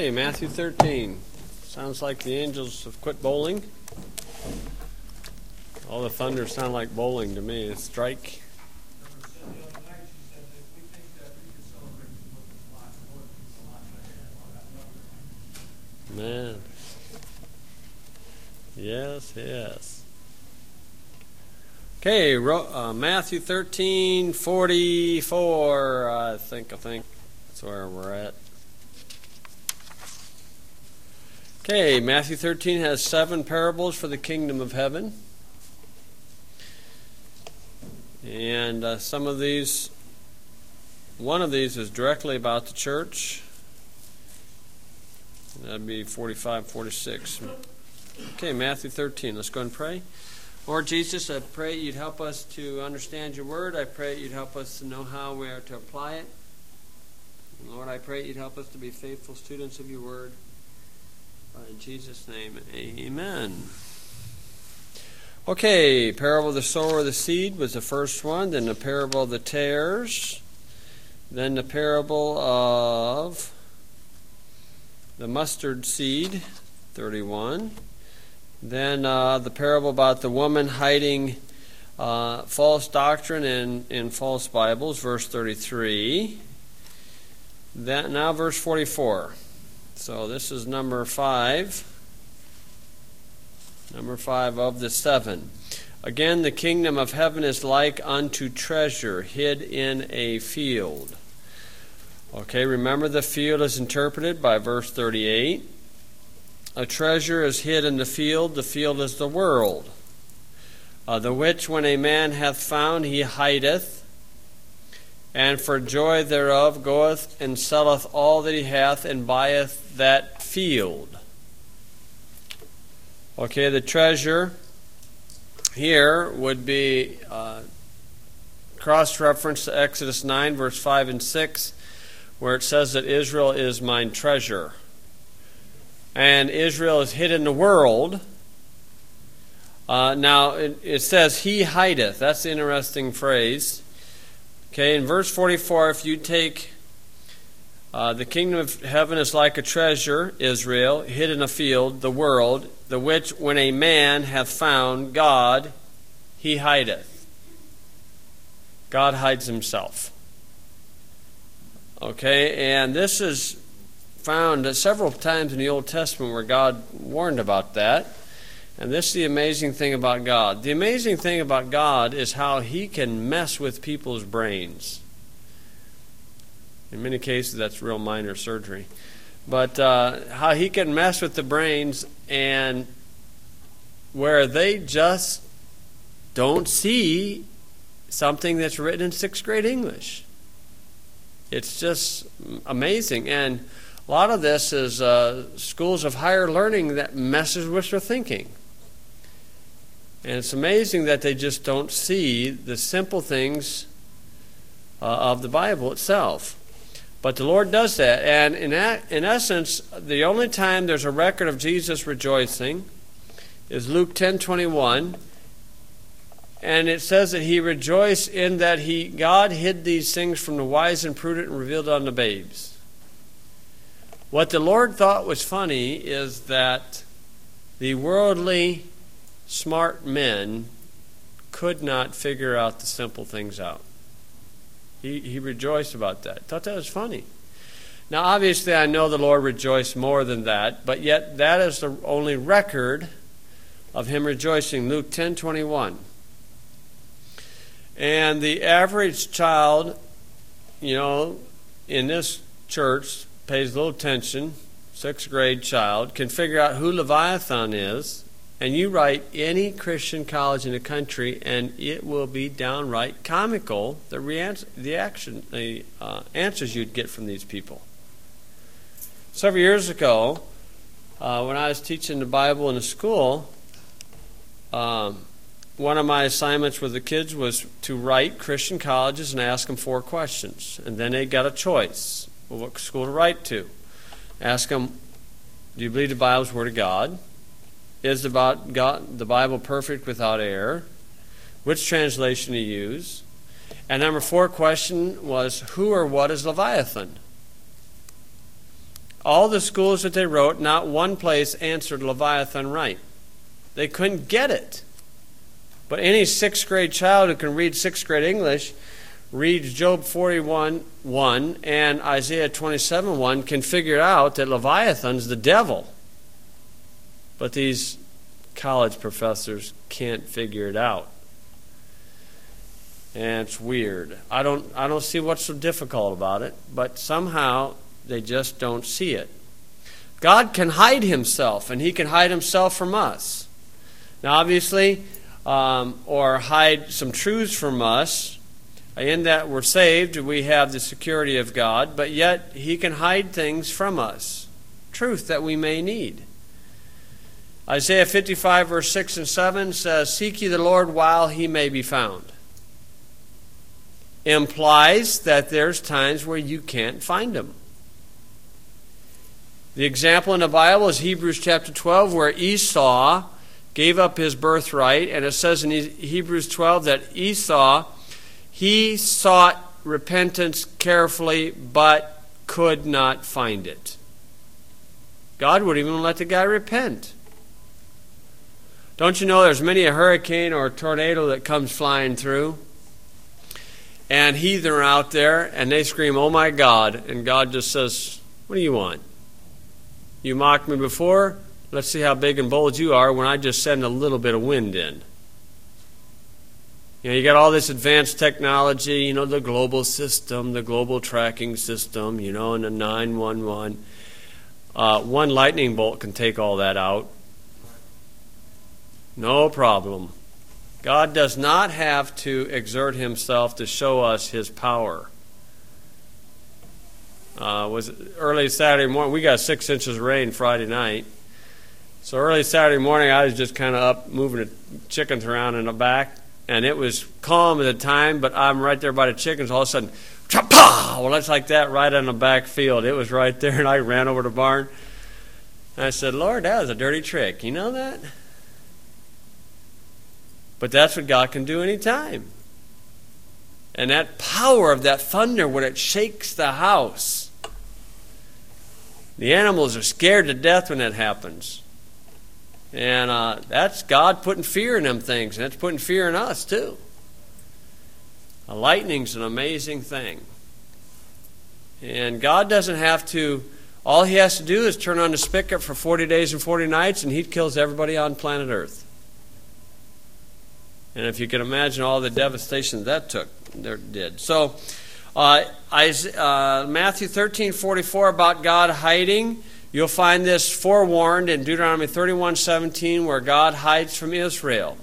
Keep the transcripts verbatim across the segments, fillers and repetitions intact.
Hey, Matthew thirteen. Sounds like the angels have quit bowling. All the thunder sound like bowling to me. It's strike. Man. Yes, yes. Okay, uh, Matthew thirteen forty-four. I think, I think that's where we're at. Okay, Matthew thirteen has seven parables for the kingdom of heaven. And uh, some of these, one of these is directly about the church. That'd be forty-five, forty-six. Okay, Matthew thirteen. Let's go and pray. Lord Jesus, I pray you'd help us to understand your word. I pray you'd help us to know how we are to apply it. And Lord, I pray you'd help us to be faithful students of your word. In Jesus' name, amen. Okay, parable of the sower of the seed was the first one. Then the parable of the tares. Then the parable of the mustard seed, thirty-one. Then uh, the parable about the woman hiding uh, false doctrine in, in false Bibles, verse thirty-three. Then, now verse forty-four. So this is number five. Number five of the seven. Again, the kingdom of heaven is like unto treasure hid in a field. Okay, remember the field is interpreted by verse thirty-eight. A treasure is hid in the field. The field is the world. Uh, the which when a man hath found, he hideth, and for joy thereof goeth and selleth all that he hath, and buyeth that field. Okay, the treasure here would be uh, cross-reference to Exodus nine, verse five and six, where it says that Israel is mine treasure. And Israel is hid in the world. Uh, now, it, it says, he hideth. That's the interesting phrase. Okay, in verse forty-four, if you take uh, the kingdom of heaven is like a treasure, Israel, hid in a field, the world, the which when a man hath found God, he hideth. God hides himself. Okay, and this is found several times in the Old Testament where God warned about that. And this is the amazing thing about God. The amazing thing about God is how he can mess with people's brains. In many cases, that's real minor surgery. But uh, how he can mess with the brains, and where they just don't see something that's written in sixth grade English. It's just amazing. And a lot of this is uh, schools of higher learning that messes with their thinking. And it's amazing that they just don't see the simple things uh, of the Bible itself. But the Lord does that. And in, a, in essence, the only time there's a record of Jesus rejoicing is Luke ten twenty-one. And it says that he rejoiced in that he God hid these things from the wise and prudent and revealed it unto babes. What the Lord thought was funny is that the worldly smart men could not figure out the simple things out. He, he rejoiced about that. Thought that was funny. Now, obviously, I know the Lord rejoiced more than that, but yet that is the only record of him rejoicing. Luke ten twenty-one. And the average child, you know, in this church pays little attention, sixth grade child, can figure out who Leviathan is. And you write any Christian college in the country, and it will be downright comical, the, reaction, the, action, the uh, answers you'd get from these people. Several years ago, uh, when I was teaching the Bible in a school, um, one of my assignments with the kids was to write Christian colleges and ask them four questions. And then they got a choice. Well, what school to write to? Ask them, do you believe the Bible is the Word of God? Is about God, the Bible perfect without error? Which translation to use? And number four question was, who or what is Leviathan? all the schools that they wrote, not one place answered Leviathan right. They couldn't get it. But any sixth grade child who can read sixth grade English reads Job forty-one one and Isaiah twenty-seven one, can figure out that Leviathan's the devil. But these college professors can't figure it out. And it's weird. I don't I don't see what's so difficult about it, but somehow they just don't see it. God can hide himself, and he can hide himself from us. Now, obviously, um, or hide some truths from us. In that we're saved, we have the security of God, but yet he can hide things from us, truth that we may need. Isaiah fifty-five, verse six and seven says, "Seek ye the Lord while he may be found." Implies that there's times where you can't find him. The example in the Bible is Hebrews chapter twelve, where Esau gave up his birthright, and it says in Hebrews twelve that Esau, he sought repentance carefully, but could not find it. God wouldn't even let the guy repent. Don't you know there's many a hurricane or a tornado that comes flying through, and heathen are out there, and they scream, "Oh my God," and God just says, "What do you want? You mocked me before? Let's see how big and bold you are when I just send a little bit of wind in." You know, you got all this advanced technology, you know, the global system, the global tracking system, you know, and the nine one one. Uh, one lightning bolt can take all that out. No problem. God does not have to exert himself to show us his power. Uh, was early Saturday morning, we got six inches of rain Friday night. So early Saturday morning, I was just kind of up moving the chickens around in the back. And it was calm at the time, but I'm right there by the chickens. All of a sudden, cha-pow! Well, it's like that right on the back field. It was right there, and I ran over the barn. And I said, "Lord, that was a dirty trick. You know that?" But that's what God can do anytime. And that power of that thunder when it shakes the house. The animals are scared to death when that happens. And uh, that's God putting fear in them things. And that's putting fear in us, too. A lightning's an amazing thing. And God doesn't have to, all he has to do is turn on the spigot for forty days and forty nights, and he kills everybody on planet Earth. And if you can imagine all the devastation that took, that did. So, uh, uh, Matthew thirteen forty-four about God hiding. You'll find this forewarned in Deuteronomy thirty-one seventeen, where God hides from Israel.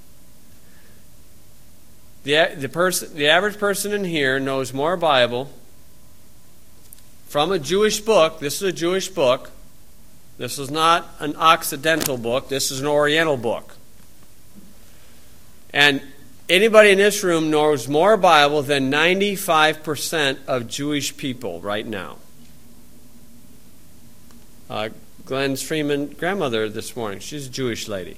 The, the, person, the average person in here knows more Bible from a Jewish book. This is a Jewish book. This is not an Occidental book. This is an Oriental book. And anybody in this room knows more Bible than ninety-five percent of Jewish people right now. Uh, Glenn Freeman's grandmother this morning, she's a Jewish lady.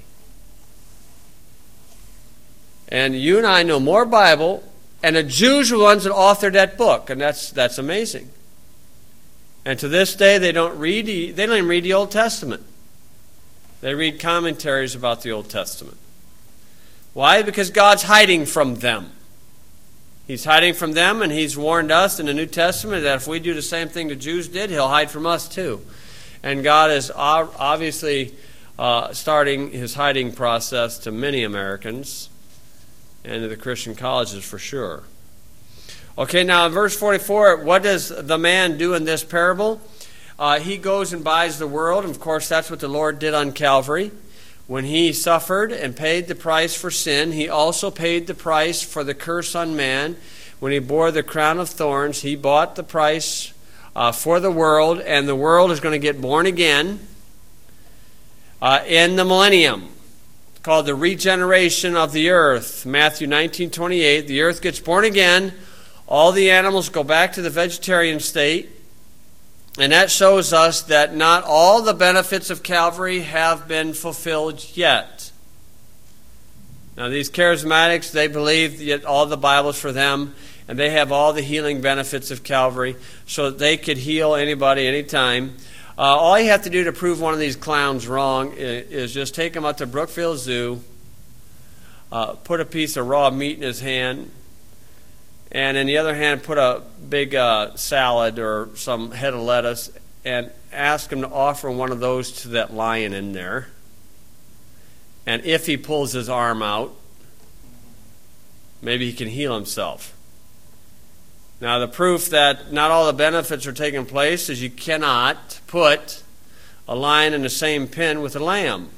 And you and I know more Bible, and the Jews are the ones that authored that book, and that's that's amazing. And to this day, they don't read the, they don't even read the Old Testament. They read commentaries about the Old Testament. Why? Because God's hiding from them. He's hiding from them, and he's warned us in the New Testament that if we do the same thing the Jews did, he'll hide from us too. And God is obviously uh, starting his hiding process to many Americans and to the Christian colleges for sure. Okay, now in verse forty-four, what does the man do in this parable? Uh, he goes and buys the world. And of course, that's what the Lord did on Calvary. When he suffered and paid the price for sin, he also paid the price for the curse on man. When he bore the crown of thorns, he bought the price uh, for the world, and the world is going to get born again uh, in the millennium. It's called the regeneration of the earth. Matthew nineteen twenty-eight, the earth gets born again. All the animals go back to the vegetarian state. And that shows us that not all the benefits of Calvary have been fulfilled yet. Now, these charismatics, they believe that all the Bible's for them, and they have all the healing benefits of Calvary, so that they could heal anybody anytime. Uh, all you have to do to prove one of these clowns wrong is, is just take him out to Brookfield Zoo, uh, put a piece of raw meat in his hand, and in the other hand put a big uh, salad or some head of lettuce, and ask him to offer one of those to that lion in there. And if he pulls his arm out, maybe he can heal himself. Now, the proof that not all the benefits are taking place is you cannot put a lion in the same pen with a lamb.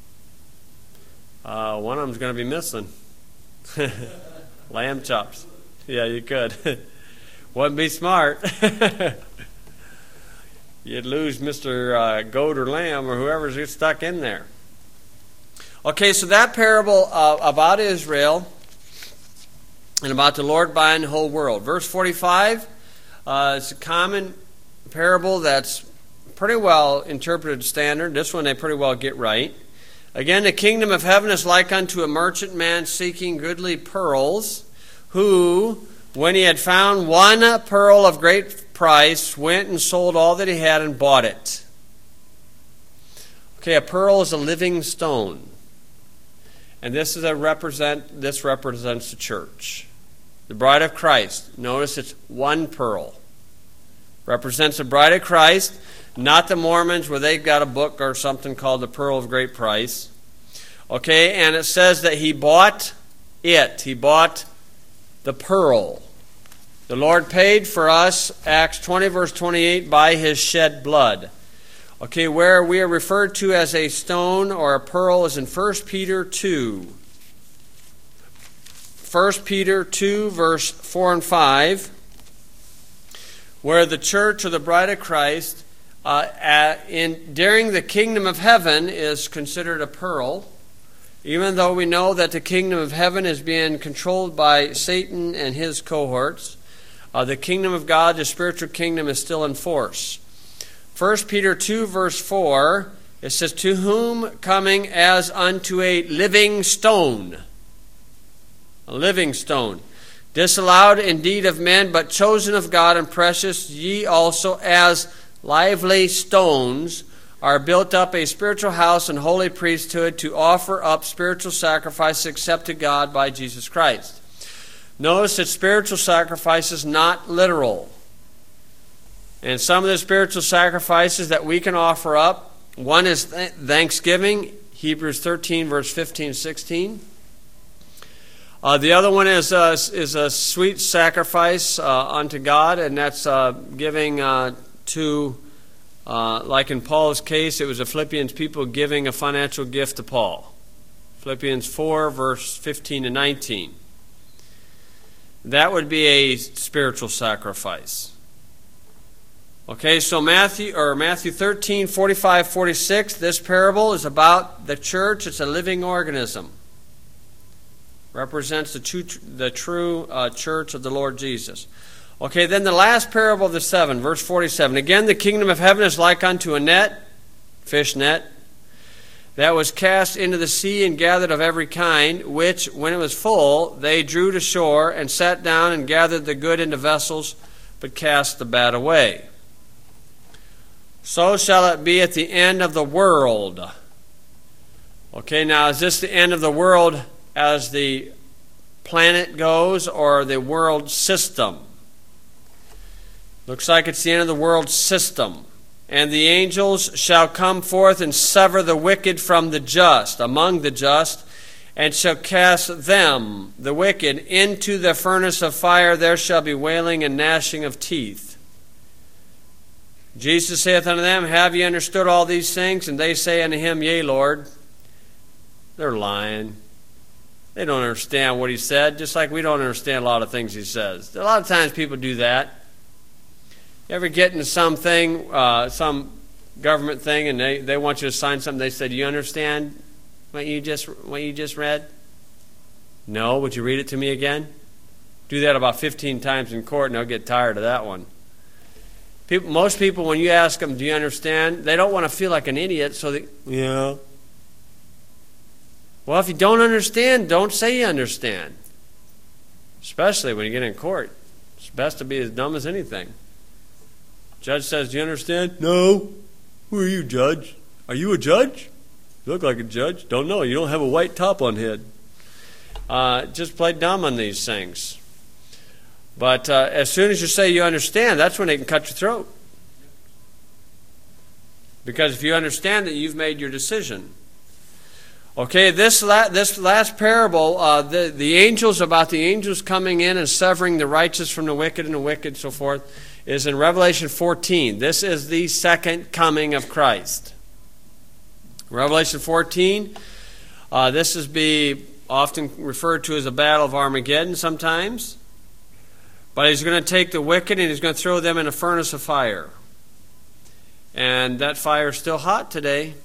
Uh, one of them's going to be missing. Lamb chops. Yeah, you could. Wouldn't be smart. You'd lose Mister Uh, goat or lamb or whoever's stuck in there. Okay, so that parable uh, about Israel and about the Lord buying the whole world. Verse forty-five, uh, it's a common parable that's pretty well interpreted standard. This one they pretty well get right. Again, the kingdom of heaven is like unto a merchant man seeking goodly pearls, who, when he had found one pearl of great price, went and sold all that he had and bought it. Okay, a pearl is a living stone. And this is a represent this represents the church. The bride of Christ. Notice it's one pearl. Represents the bride of Christ, not the Mormons where they've got a book or something called the Pearl of Great Price. Okay, and it says that he bought it. He bought the pearl. The Lord paid for us, Acts twenty, verse twenty-eight, by his shed blood. Okay, where we are referred to as a stone or a pearl is in First Peter two. First Peter two, verse four and five, where the church or the bride of Christ uh, at, in, during the kingdom of heaven is considered a pearl, even though we know that the kingdom of heaven is being controlled by Satan and his cohorts. Uh, the kingdom of God, the spiritual kingdom, is still in force. First Peter two, verse four, it says, to whom coming as unto a living stone. A living stone. Disallowed indeed of men, but chosen of God and precious, ye also as lively stones are built up a spiritual house and holy priesthood to offer up spiritual sacrifice except to God by Jesus Christ. Notice that spiritual sacrifice is not literal. And some of the spiritual sacrifices that we can offer up, one is th- thanksgiving, Hebrews thirteen, verse fifteen, sixteen. Uh, the other one is, uh, is a sweet sacrifice uh, unto God, and that's uh, giving uh, to, uh, like in Paul's case, it was the Philippians people giving a financial gift to Paul. Philippians four, verse fifteen to nineteen. That would be a spiritual sacrifice. Okay, so Matthew or Matthew thirteen, forty-five, forty-six, this parable is about the church. It's a living organism. Represents the true, the true uh, church of the Lord Jesus. Okay, then the last parable of the seven, verse forty-seven. Again, the kingdom of heaven is like unto a net, fish net, that was cast into the sea and gathered of every kind, which, when it was full, they drew to shore and sat down and gathered the good into vessels, but cast the bad away. So shall it be at the end of the world. Okay, now is this the end of the world as the planet goes, or the world system? Looks like it's the end of the world system. And the angels shall come forth and sever the wicked from the just, among the just, and shall cast them, the wicked, into the furnace of fire. There shall be wailing and gnashing of teeth. Jesus saith unto them, have ye understood all these things? And they say unto him, yea, Lord. They're lying. They don't understand what he said, just like we don't understand a lot of things he says. A lot of times people do that. You ever get into something, uh, some government thing, and they, they want you to sign something, they said, do you understand what you just what you just read? No, would you read it to me again? Do that about fifteen times in court, and they'll get tired of that one. People, most people, when you ask them, do you understand, they don't want to feel like an idiot, so they, yeah. Well, if you don't understand, don't say you understand. Especially when you get in court. It's best to be as dumb as anything. Judge says, do you understand? No. Who are you, judge? Are you a judge? You look like a judge. Don't know. You don't have a white top on head. Uh, just play dumb on these things. But uh, as soon as you say you understand, that's when they can cut your throat. Because if you understand that, you've made your decision. Okay, this la- this last parable, uh, the, the angels, about the angels coming in and severing the righteous from the wicked and the wicked and so forth, is in Revelation fourteen. This is the second coming of Christ. Revelation fourteen, uh, this is be often referred to as a battle of Armageddon sometimes. But he's going to take the wicked and he's going to throw them in a furnace of fire. And that fire is still hot today.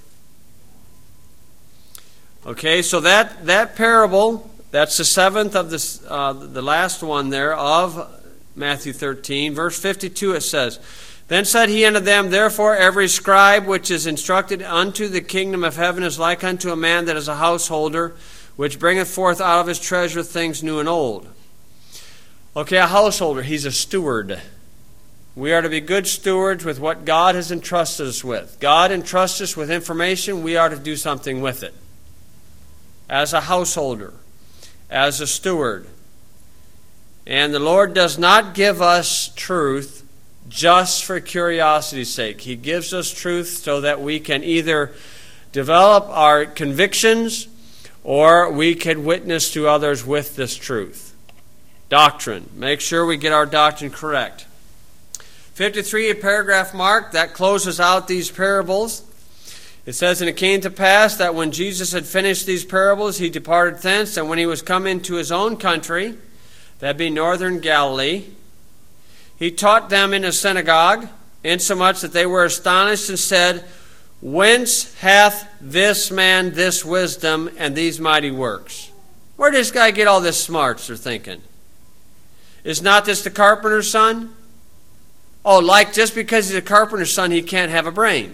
Okay, so that, that parable, that's the seventh of this, uh, the last one there of Matthew thirteen. Verse fifty-two it says, Then said he unto them, Therefore every scribe which is instructed unto the kingdom of heaven is like unto a man that is a householder, which bringeth forth out of his treasure things new and old. Okay, a householder, he's a steward. We are to be good stewards with what God has entrusted us with. God entrusts us with information, we are to do something with it. As a householder, as a steward. And the Lord does not give us truth just for curiosity's sake. He gives us truth so that we can either develop our convictions or we can witness to others with this truth. Doctrine. Make sure we get our doctrine correct. fifty-three, a paragraph mark, that closes out these parables. It says, And it came to pass that when Jesus had finished these parables, he departed thence, and when he was come into his own country, that be northern Galilee, he taught them in a synagogue, insomuch that they were astonished and said, Whence hath this man this wisdom and these mighty works? Where did this guy get all this smarts, they're thinking? Is not this the carpenter's son? Oh, like just because he's a carpenter's son, he can't have a brain.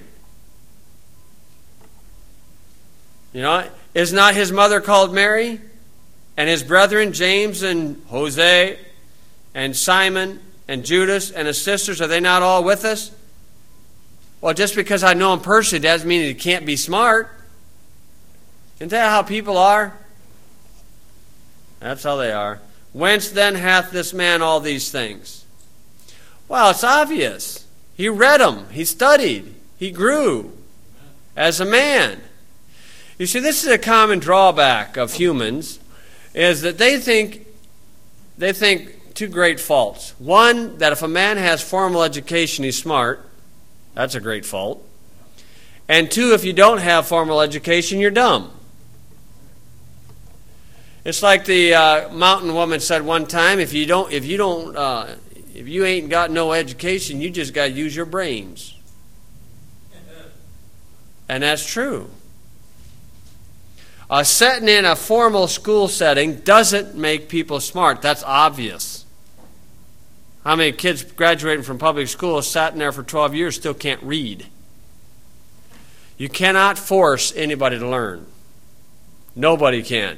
You know, is not his mother called Mary? And his brethren, James and Jose and Simon and Judas and his sisters, are they not all with us? Well, just because I know him personally doesn't mean he can't be smart. Isn't that how people are? That's how they are. Whence then hath this man all these things? Well, it's obvious. He read them. He studied. He grew as a man. You see, this is a common drawback of humans, is that they think they think two great faults. One, that if a man has formal education, he's smart. That's a great fault. And two, if you don't have formal education, you're dumb. It's like the uh, mountain woman said one time, if you don't, if you don't, uh, if you ain't got no education, you just got to use your brains. And that's true. Uh, setting in a formal school setting doesn't make people smart. That's obvious. How many kids graduating from public school sat in there for twelve years still can't read? You cannot force anybody to learn. Nobody can.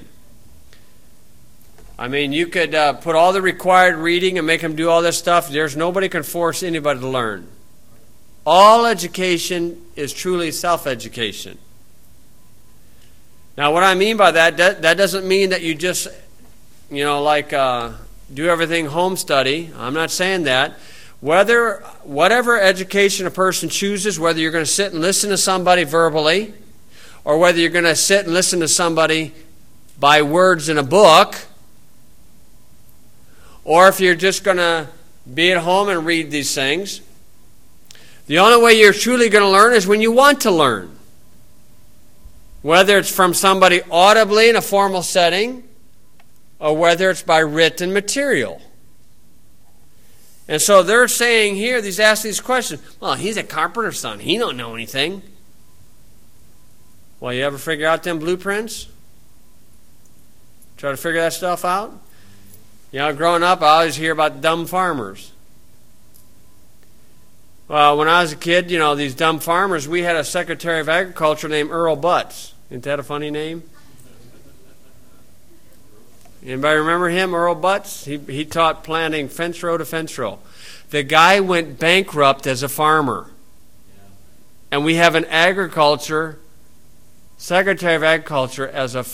I mean, you could uh, put all the required reading and make them do all this stuff. There's nobody can force anybody to learn. All education is truly self-education. Now, what I mean by that, that, that doesn't mean that you just, you know, like uh, do everything home study. I'm not saying that. Whether, whatever education a person chooses, whether you're going to sit and listen to somebody verbally, or whether you're going to sit and listen to somebody by words in a book, or if you're just going to be at home and read these things, the only way you're truly going to learn is when you want to learn. Whether it's from somebody audibly in a formal setting, or whether it's by written material. And so they're saying here, these ask these questions. Well, he's a carpenter's son. He don't know anything. Well, you ever figure out them blueprints? Try to figure that stuff out? You know, growing up, I always hear about dumb farmers. Well, when I was a kid, you know, these dumb farmers, we had a Secretary of Agriculture named Earl Butz. Isn't that a funny name? Anybody remember him, Earl Butz? He, he taught planting fence row to fence row. The guy went bankrupt as a farmer. And we have an agriculture, Secretary of Agriculture as a...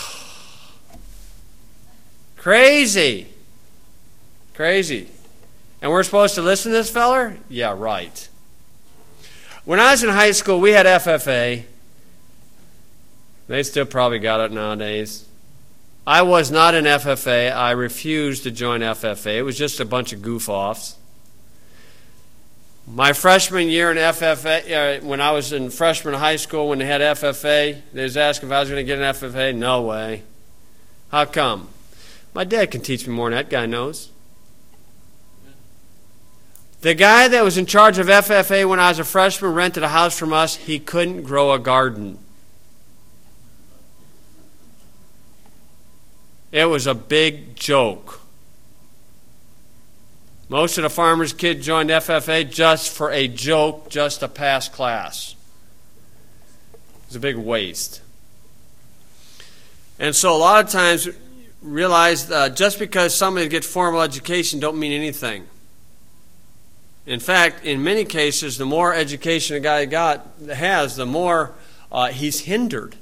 Crazy. Crazy. And we're supposed to listen to this feller? Yeah, right. When I was in high school, we had F F A. They still probably got it nowadays. I was not in F F A. I refused to join F F A. It was just a bunch of goof-offs. My freshman year in F F A, uh, when I was in freshman high school, when they had F F A, they was asking if I was going to get an F F A. No way. How come? My dad can teach me more than that guy knows. The guy that was in charge of F F A when I was a freshman rented a house from us. He couldn't grow a garden. It was a big joke. Most of the farmers' kids joined F F A just for a joke, just to pass class. It was a big waste. And so a lot of times realize uh, just because somebody gets formal education don't mean anything. In fact, in many cases, the more education a guy got has, the more uh, he's hindered.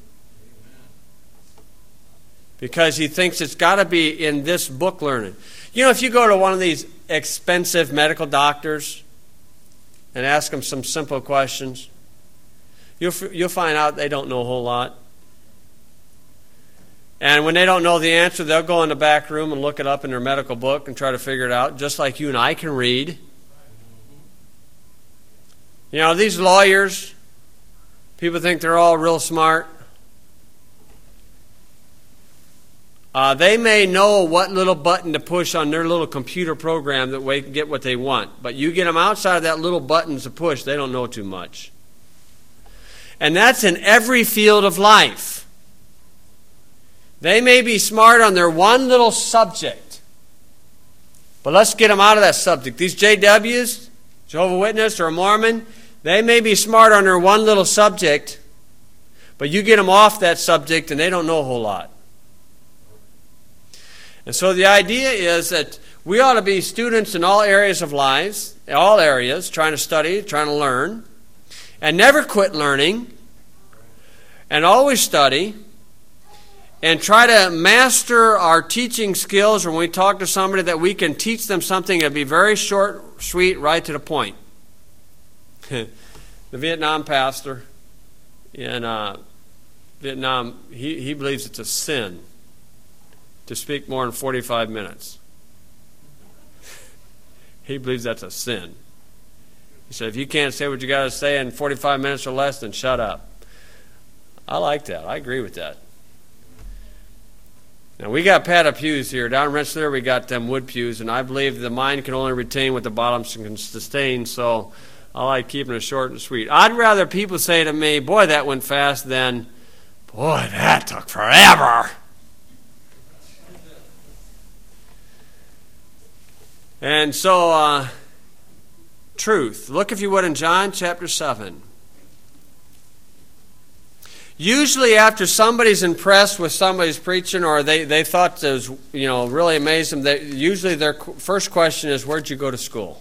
Because he thinks it's got to be in this book learning. You know, if you go to one of these expensive medical doctors and ask them some simple questions, you'll, you'll find out they don't know a whole lot. And when they don't know the answer, they'll go in the back room and look it up in their medical book and try to figure it out, just like you and I can read. You know, these lawyers, people think they're all real smart. Uh, they may know what little button to push on their little computer program that they can get what they want. But you get them outside of that little button to push, they don't know too much. And that's in every field of life. They may be smart on their one little subject. But let's get them out of that subject. These J Ws, Jehovah's Witness or a Mormon, they may be smart on their one little subject, but you get them off that subject and they don't know a whole lot. And so the idea is that we ought to be students in all areas of lives, all areas, trying to study, trying to learn, and never quit learning, and always study, and try to master our teaching skills, or when we talk to somebody that we can teach them something that'll be very short, sweet, right to the point. The Vietnam pastor in uh, Vietnam, he, he believes it's a sin to speak more than forty-five minutes. He believes that's a sin. He said, if you can't say what you got to say in forty-five minutes or less, then shut up. I like that. I agree with that. Now, we got padded pews here. Down in Rensselaer, we got them wood pews, and I believe the mind can only retain what the bottom can sustain, so I like keeping it short and sweet. I'd rather people say to me, boy, that went fast, than, boy, that took forever. And so, uh, truth. Look, if you would, in John chapter seven. Usually after somebody's impressed with somebody's preaching, or they, they thought it was, you know, really amazed them, they, usually their first question is, where'd you go to school?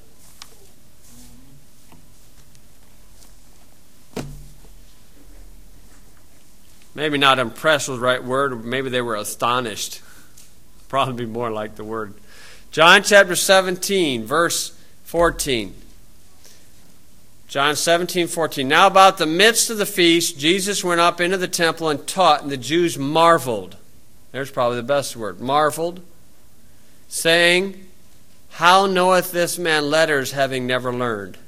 Maybe not impressed was the right word, or maybe they were astonished. Probably more like the word. John chapter seventeen, verse fourteen. John seventeen, fourteen. Now about the midst of the feast, Jesus went up into the temple and taught, and the Jews marveled. There's probably the best word. Marveled, saying, how knoweth this man letters, having never learned?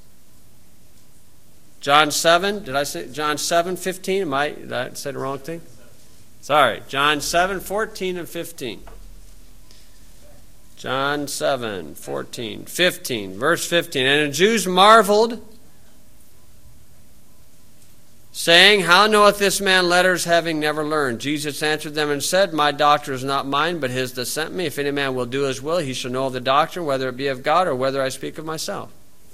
John seven, did I say John seven, fifteen? Am I, did I say the wrong thing? Sorry. John seven, fourteen and fifteen. John seven, fourteen, fifteen, verse fifteen. And the Jews marveled, saying, how knoweth this man letters, having never learned? Jesus answered them and said, my doctrine is not mine, but his that sent me. If any man will do his will, he shall know of the doctrine, whether it be of God or whether I speak of myself.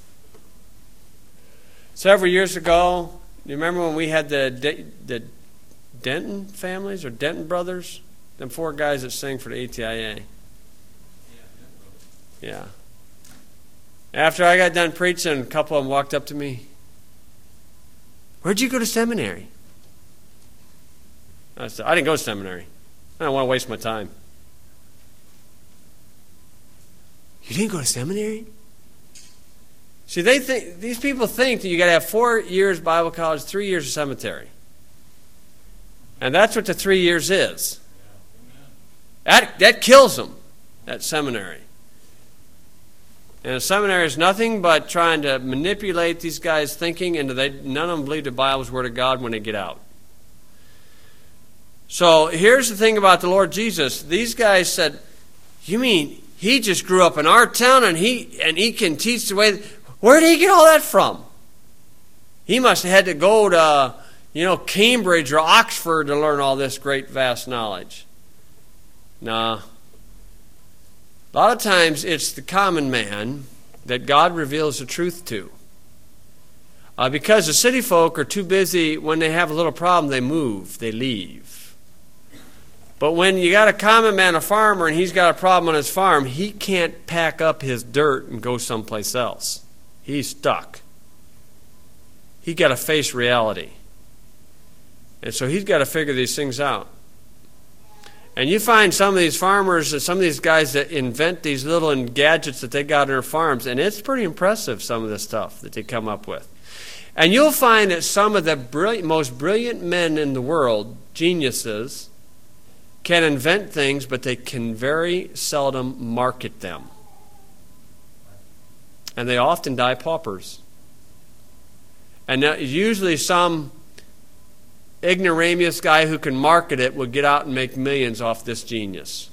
Several years ago, you remember when we had the, the Denton families, or Denton brothers? Them four guys that sing for the A T I A. Yeah. After I got done preaching, a couple of them walked up to me. Where'd you go to seminary? I said, I didn't go to seminary. I don't want to waste my time. You didn't go to seminary? See, they think these people think that you got to have four years Bible college, three years of cemetery. And that's what the three years is. That, that kills them, that seminary. And a seminary is nothing but trying to manipulate these guys' thinking, and they, none of them believe the Bible's Word of God when they get out. So here's the thing about the Lord Jesus. These guys said, you mean he just grew up in our town and he and he can teach the way... Where did he get all that from? He must have had to go to, you know, Cambridge or Oxford to learn all this great, vast knowledge. Nah. A lot of times it's the common man that God reveals the truth to. Uh, because the city folk are too busy, when they have a little problem, they move, they leave. But when you got a common man, a farmer, and he's got a problem on his farm, he can't pack up his dirt and go someplace else. He's stuck. He's got to face reality. And so he's got to figure these things out. And you find some of these farmers and some of these guys that invent these little gadgets that they got on their farms, and it's pretty impressive, some of the stuff that they come up with. And you'll find that some of the brilliant, most brilliant men in the world, geniuses, can invent things, but they can very seldom market them. And they often die paupers. And usually some ignoramus guy who can market it will get out and make millions off this genius.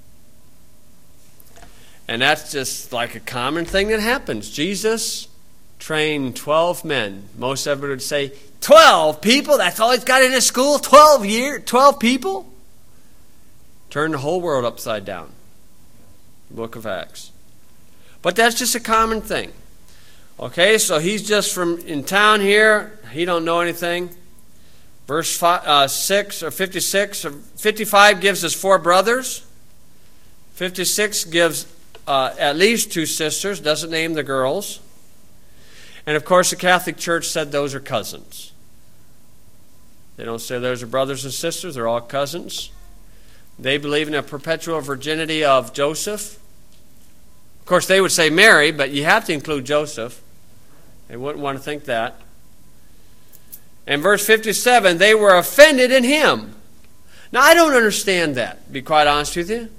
And that's just like a common thing that happens. Jesus trained twelve men. Most of it would say, twelve people? That's all he's got in his school? twelve years? twelve people? Turned the whole world upside down. Book of Acts. But that's just a common thing. Okay, so he's just from in town here. He don't know anything. Verse five, uh, six or fifty-six or fifty-five gives us four brothers. fifty-six gives uh, at least two sisters. Doesn't name the girls. And of course, the Catholic Church said those are cousins. They don't say those are brothers and sisters. They're all cousins. They believe in a perpetual virginity of Joseph. Of course, they would say Mary, but you have to include Joseph. They wouldn't want to think that. And verse fifty-seven, they were offended in him. Now, I don't understand that, to be quite honest with you.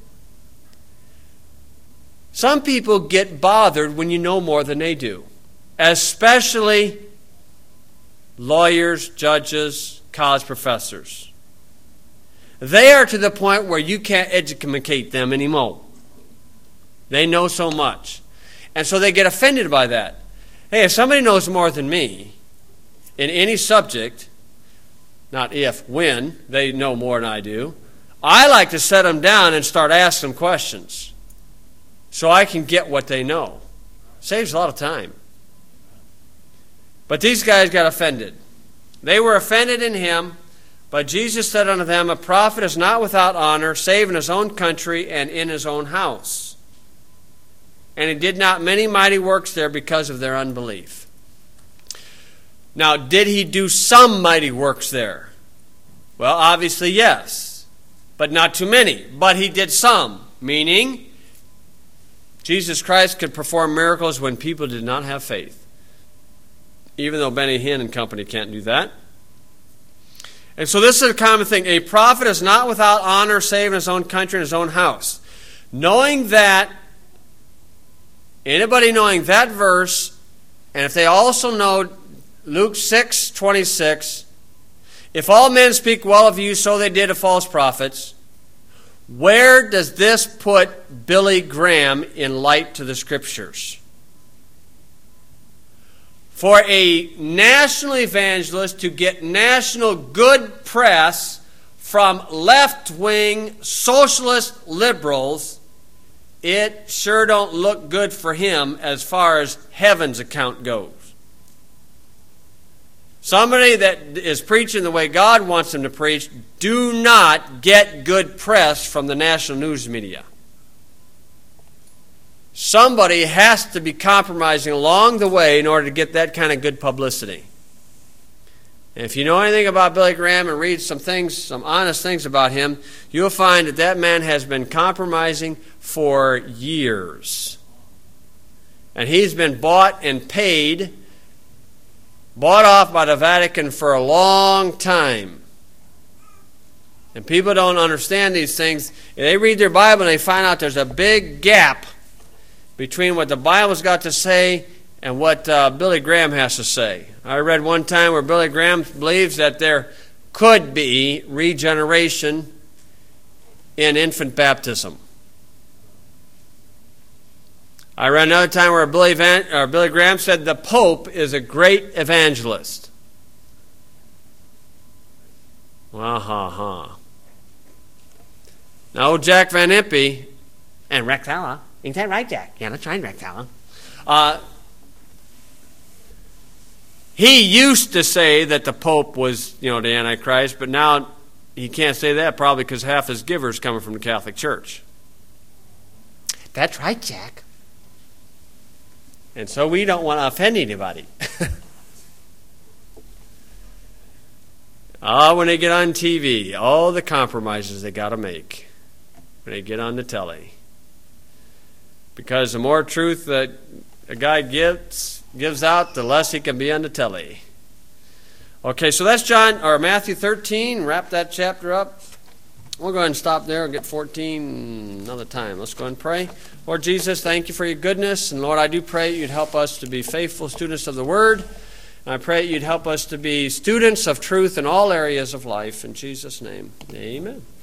Some people get bothered when you know more than they do, especially lawyers, judges, college professors. They are to the point where you can't educate them anymore. They know so much. And so they get offended by that. Hey, if somebody knows more than me in any subject, not if, when, they know more than I do, I like to set them down and start asking them questions so I can get what they know. Saves a lot of time. But these guys got offended. They were offended in him, but Jesus said unto them, a prophet is not without honor, save in his own country and in his own house. And he did not many mighty works there because of their unbelief. Now, did he do some mighty works there? Well, obviously, yes. But not too many. But he did some. Meaning, Jesus Christ could perform miracles when people did not have faith. Even though Benny Hinn and company can't do that. And so this is a common thing. A prophet is not without honor, save in his own country and his own house. Knowing that, anybody knowing that verse, and if they also know Luke six twenty-six, if all men speak well of you, so they did of false prophets, where does this put Billy Graham in light to the Scriptures? For a national evangelist to get national good press from left-wing socialist liberals, it sure don't look good for him as far as heaven's account goes. Somebody that is preaching the way God wants them to preach do not get good press from the national news media. Somebody has to be compromising along the way in order to get that kind of good publicity. And if you know anything about Billy Graham and read some things, some honest things about him, you'll find that that man has been compromising for years. And he's been bought and paid, bought off by the Vatican for a long time. And people don't understand these things. They read their Bible and they find out there's a big gap between what the Bible's got to say and what uh, Billy Graham has to say. I read one time where Billy Graham believes that there could be regeneration in infant baptism. I read another time where Billy, Van, or Billy Graham said the Pope is a great evangelist. Well, ha, ha. Now, old Jack Van Impe and Rex Alla, ain't that right, Jack? Yeah, that's right, Rex Alla. Uh, He used to say that the Pope was, you know, the Antichrist, but now he can't say that probably because half his givers coming from the Catholic Church. That's right, Jack. And so we don't want to offend anybody. Ah, when they get on T V, all the compromises they got to make when they get on the telly. Because the more truth that a guy gives gives out, the less he can be on the telly. Okay, so that's John or Matthew thirteen. Wrap that chapter up. We'll go ahead and stop there and get fourteen another time. Let's go ahead and pray. Lord Jesus, thank you for your goodness. And Lord, I do pray you'd help us to be faithful students of the Word. And I pray you'd help us to be students of truth in all areas of life. In Jesus' name, amen.